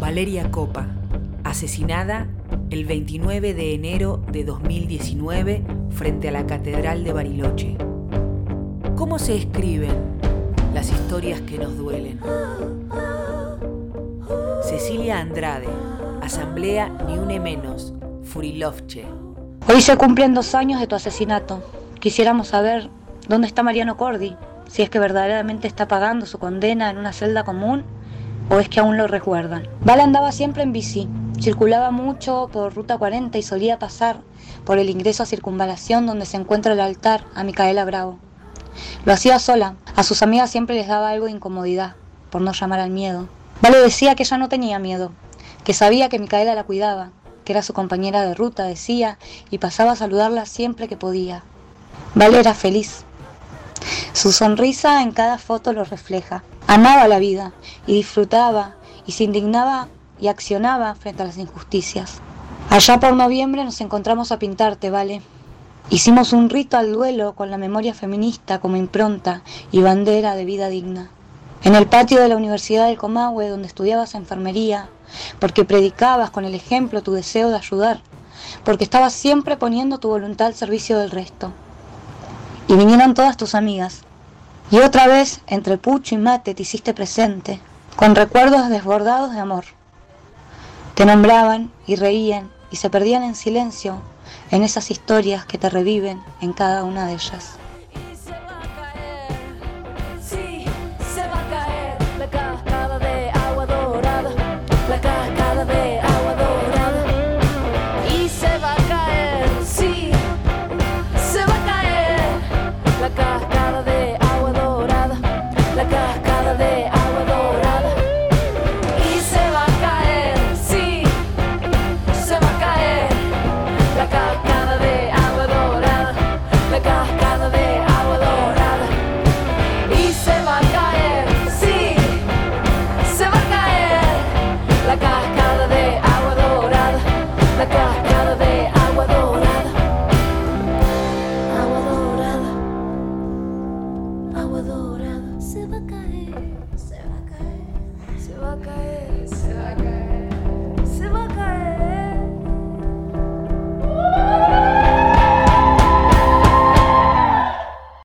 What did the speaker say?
Valeria Coppa, asesinada el 29 de enero de 2019 frente a la Catedral de Bariloche. ¿Cómo se escriben las historias que nos duelen? Cecilia Andrade, Asamblea Ni Une Menos, Furilovche. Hoy se cumplen 2 años de tu asesinato. Quisiéramos saber dónde está Mariano Cordi, si es que verdaderamente está pagando su condena en una celda común o es que aún lo resguardan. Val andaba siempre en bici, circulaba mucho por Ruta 40 y solía pasar por el ingreso a Circunvalación donde se encuentra el altar a Micaela Bravo. Lo hacía sola, a sus amigas siempre les daba algo de incomodidad, por no llamar al miedo. Val le decía que ella no tenía miedo, que sabía que Micaela la cuidaba, que era su compañera de ruta, decía, y pasaba a saludarla siempre que podía. Val era feliz. Su sonrisa en cada foto lo refleja. Amaba la vida y disfrutaba y se indignaba y accionaba frente a las injusticias. Allá por noviembre nos encontramos a pintarte, Vale. Hicimos un rito al duelo con la memoria feminista como impronta y bandera de vida digna. En el patio de la Universidad del Comahue, donde estudiabas enfermería, porque predicabas con el ejemplo tu deseo de ayudar, porque estabas siempre poniendo tu voluntad al servicio del resto. Y vinieron todas tus amigas. Y otra vez, entre pucho y mate, te hiciste presente, con recuerdos desbordados de amor. Te nombraban y reían y se perdían en silencio en esas historias que te reviven en cada una de ellas.